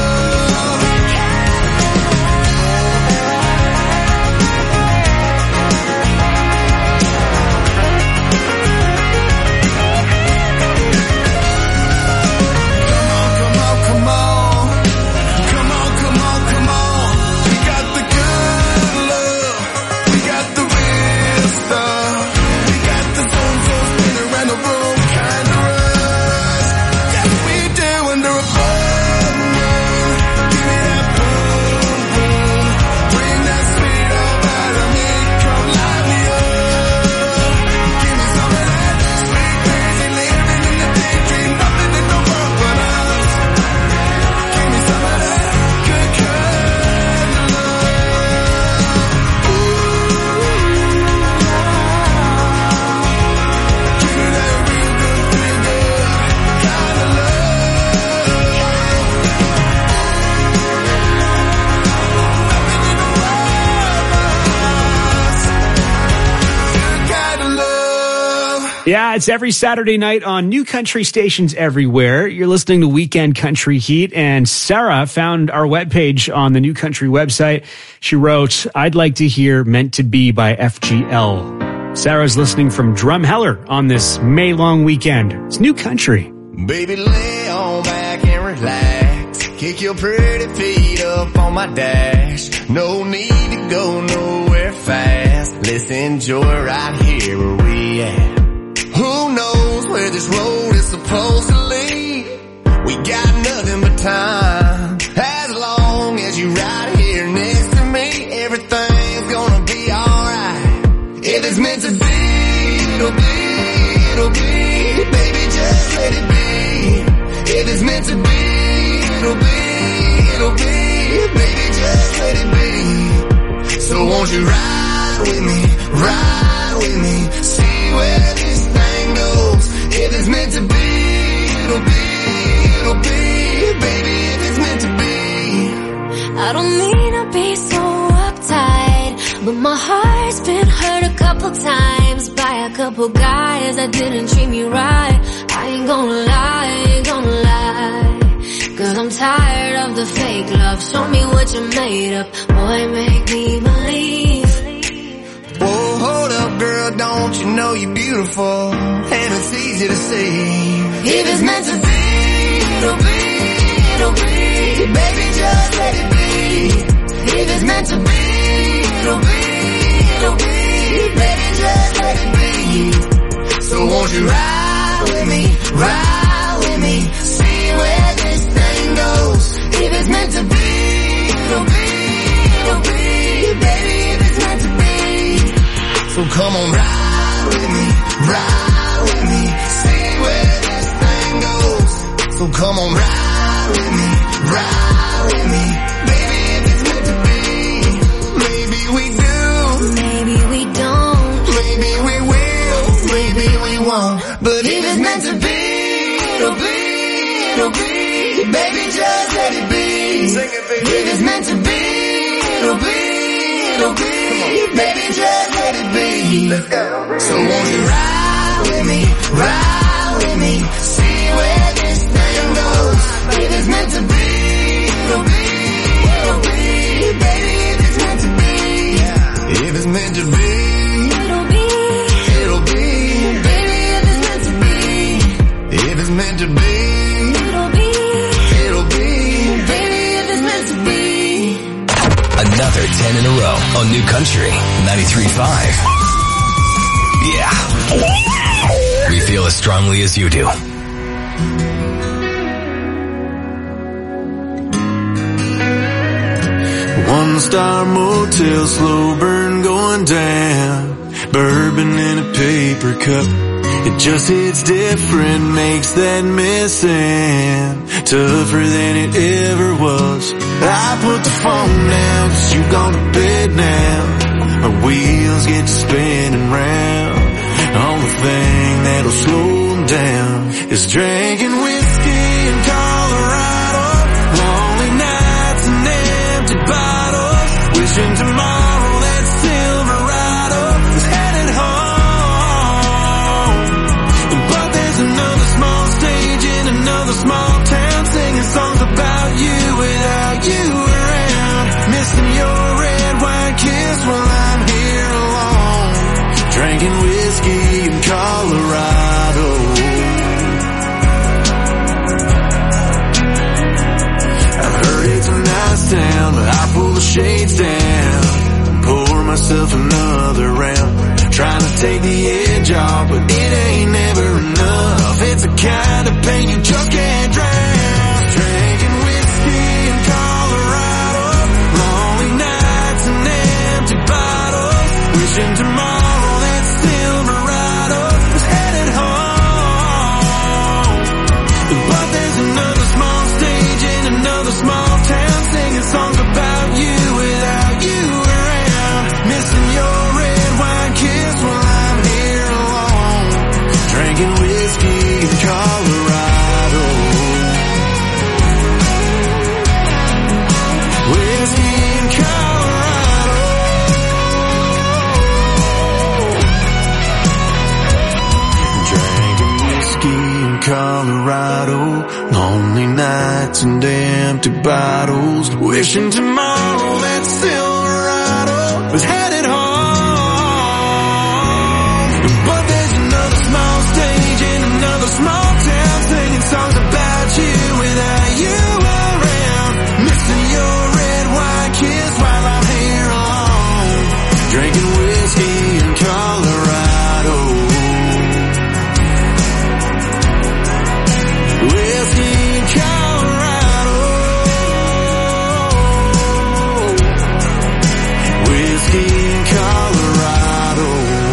Come on, come on, come on, come on, come on. We got the good love, we got the real stuff, we got the zoom zoom spinning around the room kind of rush. Yes, we do under a full moon. Give me that boom boom, bring that sweet over to me, come light me up. Give me some of that sweet crazy living in the daydream, nothing in the world but us. Give me some of that good kind of love. Give me that real good, real good kind of love. Nothing in the world but us. Good kind of love. Yeah, it's every Saturday night on New Country stations everywhere. You're listening to Weekend Country Heat, and Sarah found our webpage on the New Country website. She wrote, I'd like to hear Meant to Be by F G L. Sarah's listening from Drumheller on this May-long weekend. It's New Country. Baby, lay on back and relax. Kick your pretty feet up on my dash. No need to go nowhere fast. Let's enjoy right here where we at. Who knows where this road is supposed to lead? We got nothing but time. As long as you right here next to me, everything's gonna be alright. If it's meant to be, it'll be, it'll be. Baby, just won't you ride with me, ride with me, see where this thing goes. If it's meant to be, it'll be, it'll be, baby, if it's meant to be. I don't mean to be so uptight, but my heart's been hurt a couple times by a couple guys that didn't treat me right. I ain't gonna lie, I ain't gonna lie, cause I'm tired of the fake love. Show me what you're made of, boy, make me believe. Whoa, hold up, girl, don't you know you're beautiful, and it's easy to see. If it's meant to be, it'll be, it'll be, baby, just let it be. If it's meant to be, it'll be, it'll be, baby, just let it be. So won't you ride with me, ride with me, see where this thing goes. If it's meant to be, it'll be, it'll be, baby, if it's meant to be. So come on, ride with me, ride with me, see where this thing goes. So come on, ride with me, ride with me, baby, if it's meant to be. Maybe we do, maybe we don't, maybe we will, maybe we won't. But if it's meant to be, it'll be, it'll be, baby, just let it be. Sing it, baby. If it's meant to be, it'll be, it'll be, baby, just let it be. Let's go. So won't you ride with me, ride with me, see where this thing goes. If it's meant to be, it'll be, it'll be, baby, if it's meant to be. If it's meant to be, it'll be, it'll be, baby, if it's meant to be. If it's meant to be, it'll be, it'll be, baby, if it's meant to be. Another ten in a row on New Country ninety-three point five. Yeah. We feel as strongly as you do. One star motel, slow burn going down, bourbon in a paper cup. It just hits different, makes that missing tougher than it ever was. I put the phone down, cause you gone to bed now. My wheels get to spinning round. Only thing that'll slow them down is drinking whiskey in Colorado. Lonely nights and empty bottles, wishing tomorrow that Silverado was headed home. But there's another small stage in another small town, singing songs about you without you around, missing your red wine kiss while I'm here alone, drinking whiskey in Colorado. I heard it's a nice town, but I pull the shades down, pour myself another round, trying to take the edge off, but it ain't never enough. It's the kind of pain you just can't drown. Drinking whiskey in Colorado, lonely nights and empty bottles, wishing tomorrow that Silverado was headed home. But there's another small stage in another small town, singing songs about you without you around, missing your red wine kiss while I'm here alone, drinking whiskey in Colorado. Whiskey in Colorado. Drinking whiskey in Colorado, lonely nights and empty bottles, wishing tomorrow that Silverado was headed home. But there's another small stage in another small town, singing songs about you without you around, missing your red wine kiss while I'm here alone, drinking whiskey in Colorado. Whiskey in Colorado. Whiskey in Colorado.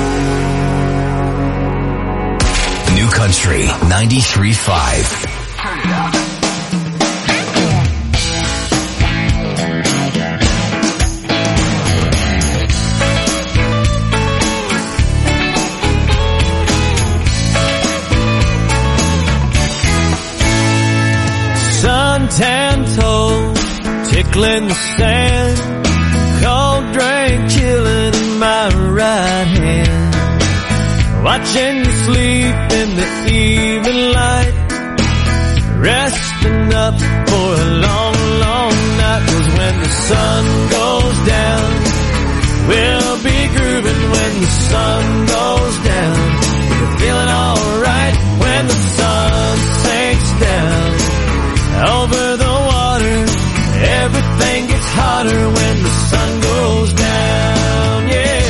New Country ninety-three point five. Turn it up. sprinkling the sand, cold drink chilling in my right hand, watching you sleep in the evening light, resting up for a long, long night. 'Cause when the sun goes down, we'll be grooving when the sun goes down. We're feeling alright when the sun sinks down over the water. Everything gets hotter when the sun goes down, yeah.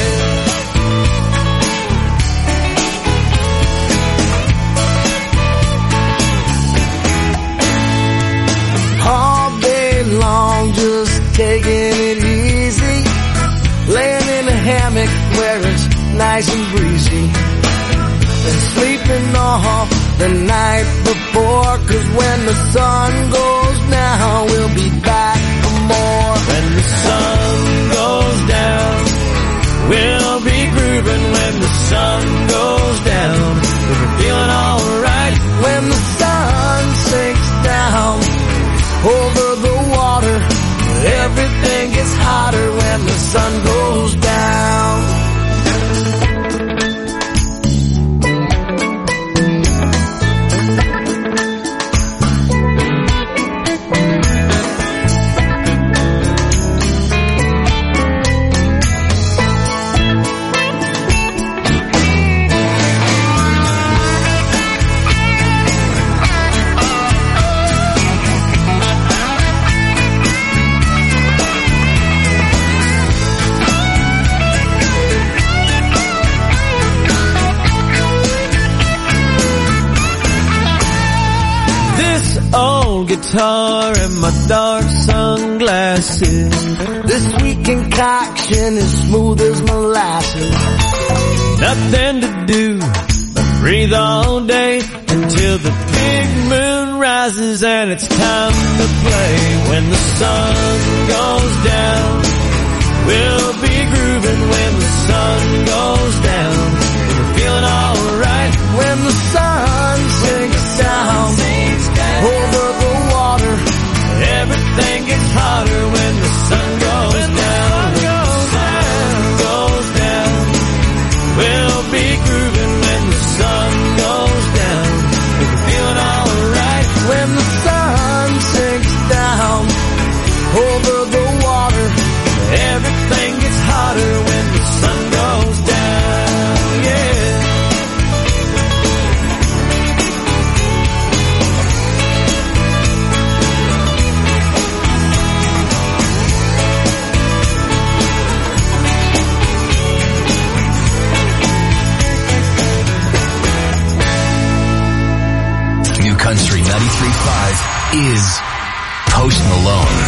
All day long, just taking it easy, laying in a hammock where it's nice and breezy, and sleeping off the night before. 'Cause when the sun goes down, we'll be back for more. When the sun goes down, we'll be grooving when the sun goes down. We're feeling alright when the sun sinks down over the water. Everything gets hotter when the sun goes down. Guitar and my dark sunglasses. This sweet concoction is smooth as molasses. Nothing to do but breathe all day until the big moon rises and it's time to play. When the sun goes down, we'll be grooving when the sun goes down. We're feeling alright when the sun sinks down over the water. Everything gets hotter when the sun goes when down. The sun goes down. We'll be grooving when the sun goes down. We're feeling alright when the sun sinks down over the water. Everything gets hotter when the sun goes down. Yeah. Country ninety-three point five is Post Malone.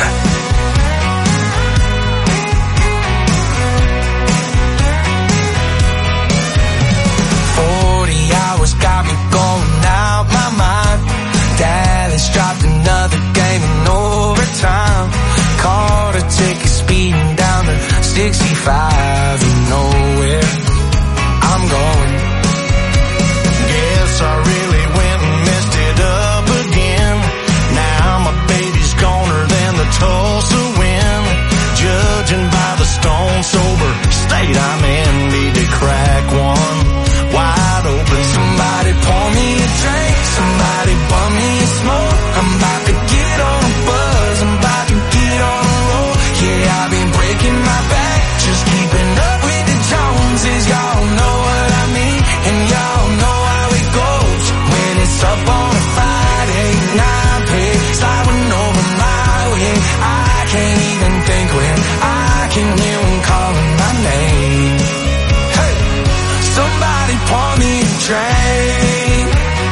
Forty hours got me going out my mind. Dallas dropped another game in overtime. Caught a ticket speeding down to sixty-five. You know where I'm going. Guess I really went and messed it up again. Now my baby's goner than the Tulsa wind. Judging by the stone sober state I'm in, need to crack one wide open. Somebody pour me a drink, somebody bum me a smoke. I'm about to get on a buzz, I'm about to get on a roll. Yeah, I've been breaking my back, just keeping up with the Joneses. Y'all know what I mean, and y'all know how it goes. When it's up on a Friday night, pay sliding over my way. I can't even think when I can hear them calling my name. Hey, somebody pour me a drink,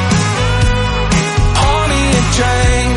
pour me a drink.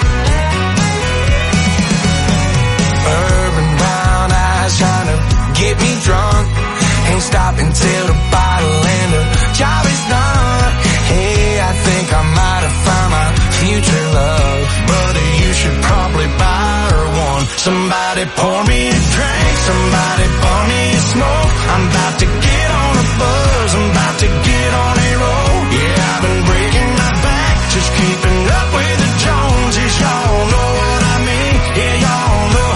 Urban brown eyes trying to get me drunk. Ain't stopping till the bottle and the job is done. Hey, I think I might have found my future love, buddy, you should probably buy her one. Somebody pour me a drink, somebody pour me a smoke. I'm about to get on a buzz, I'm about to get on a roll. Yeah, I've been breaking my back, just keeping up with the Joneses. Y'all know what I mean, yeah, y'all know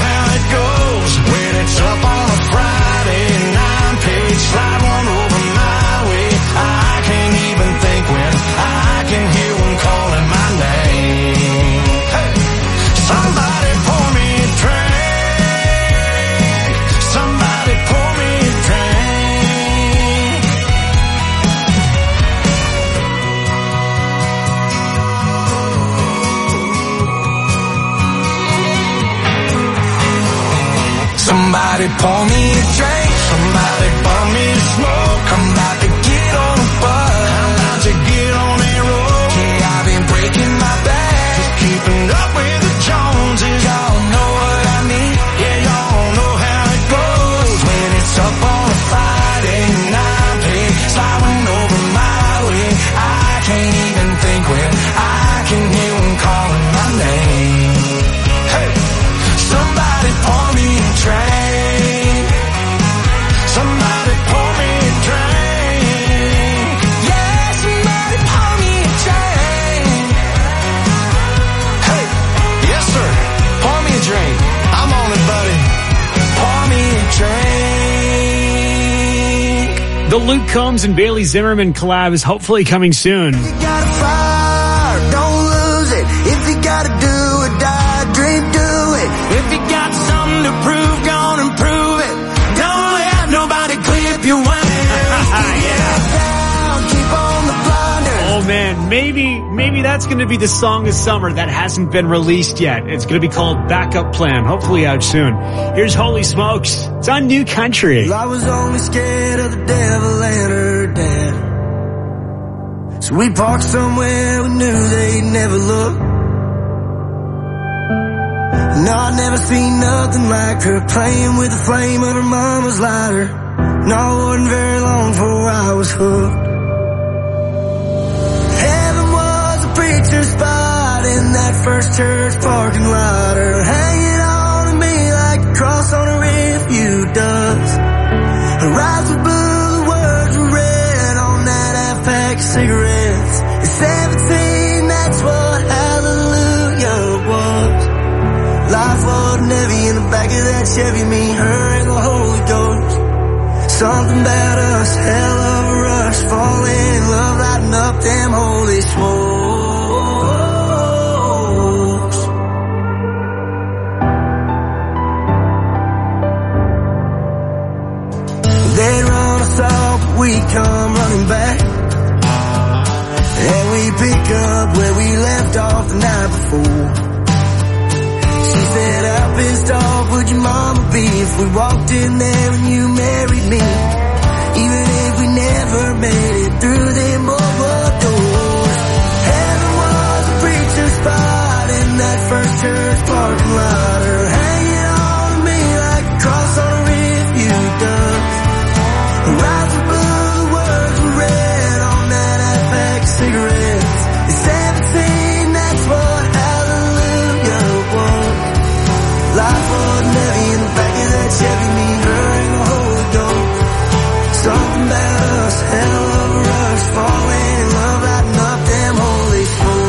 Somebody pour me a drink, somebody pour me a smoke. I'm about to get on a bus, I'm about to get on a roll. Yeah, I've been breaking my back, just keeping up with the Joneses. Y'all know what I mean, yeah, y'all know how it goes. When it's up on a Friday night, hey, sliding over my way, I can't even think when I can hear them calling my name. Hey, somebody pour me a drink, somebody pour me a drink. Yeah, somebody pour me a drink. Hey, yes sir, pour me a drink. I'm on it, buddy. Pour me a drink. The Luke Combs and Bailey Zimmerman collab is hopefully coming soon. You got a fire, don't lose it. If you gotta do it, die, dream, do it. If you got something to prove, gonna improve it. Don't let nobody clip your wings. Down, keep on the blinders. Oh man, maybe, maybe that's going to be the song of summer that hasn't been released yet. It's going to be called Backup Plan, hopefully out soon. Here's Holy Smokes. It's on New Country. Well, I was only scared of the devil and her dad. So we parked somewhere we knew they'd never look. No, I never seen nothing like her playing with the flame of her mama's lighter. No, it wasn't very long before I was hooked. Heaven was a preacher's spot in that first church parking lot. Her hanging on to me like a cross on a rearview does. Her eyes were blue, the words were red on that half pack of cigarettes. At seventeen, that's what hallelujah was. Life wasn't heavy in the back of that Chevy, me, her, and the Holy Ghost. Something about us, hell of a rush, falling in love, lighting up them holy smokes. They'd run us off, but we come running back, and we pick up where we left off the night before. She said, how pissed off would your mama be if we walked in there and you married me? Even if we never made it through them boardwalk doors. Heaven was a preacher's spot in that first church parking lot. Her hanging on to me like a cross on a rearview does. Her eyes were blue, the words were red on that half pack of cigarettes. At seventeen, that's what hallelujah was. Life wasn't heavy in the back of that Chevy, me, her, and the Holy Ghost. Something about us, hell of a rush, falling in love, lighting up them holy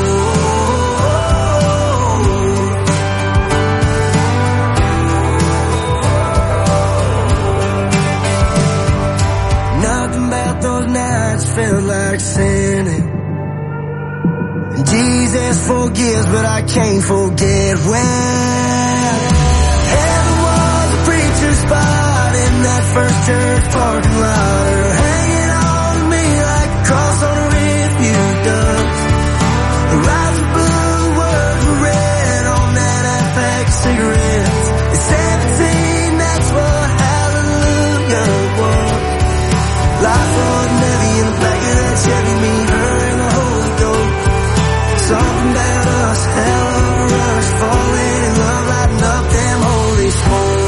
souls. Nothing about those nights felt like sinning. And Jesus forgives, but I can't forget when heaven was a preacher's spot in that first church parking lot. Her hanging on to me like a cross on a rearview does. Her eyes were blue, the words were red on that half pack of cigarettes. At seventeen, that's what hallelujah was. Life wasn't heavy in the back of that Chevy, me, her, and the Holy Ghost. Something about us, hell of a rush, falling in love, lighting up them holy smokes.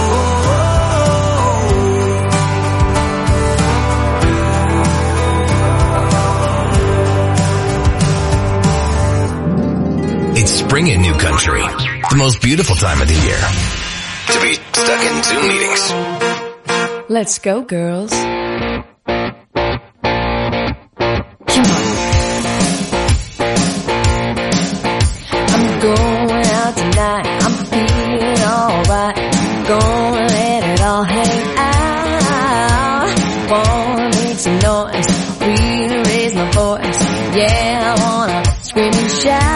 It's spring in New Country, the most beautiful time of the year to be stuck in Zoom meetings. Let's go, girls. Going out tonight, I'm feeling alright. Gonna let it all hang out. Wanna some noise, really raise my voice. Yeah, I wanna scream and shout.